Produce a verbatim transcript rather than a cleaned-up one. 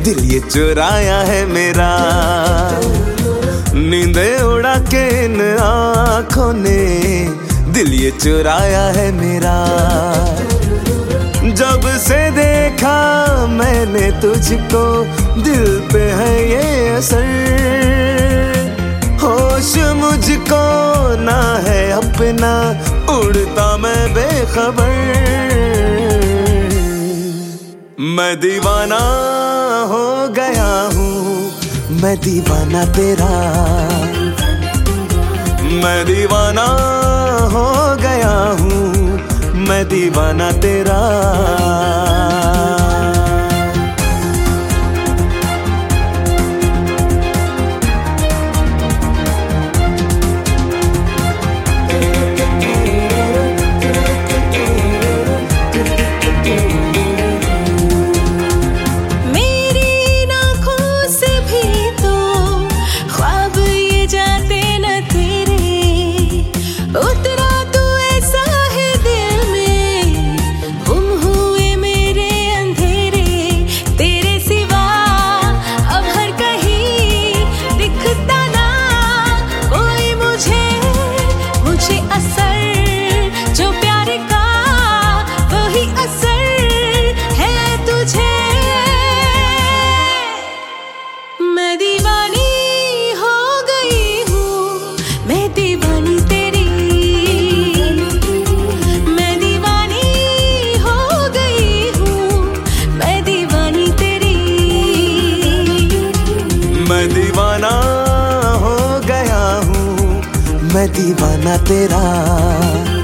दिल ये चुराया है मेरा। नींदे उड़ा के इन आँखों ने दिल ये चुराया है मेरा। जब से देखा मैंने तुझको दिल पे है ये असर। होश मुझको ना है अपना, उड़ता मैं बेखबर। मैं दीवाना हो गया हूँ, मैं दीवाना तेरा। मैं दीवाना हो गया हूँ, मैं दीवाना तेरा। मैं दीवाना हो गया हूँ, मैं दीवाना तेरा।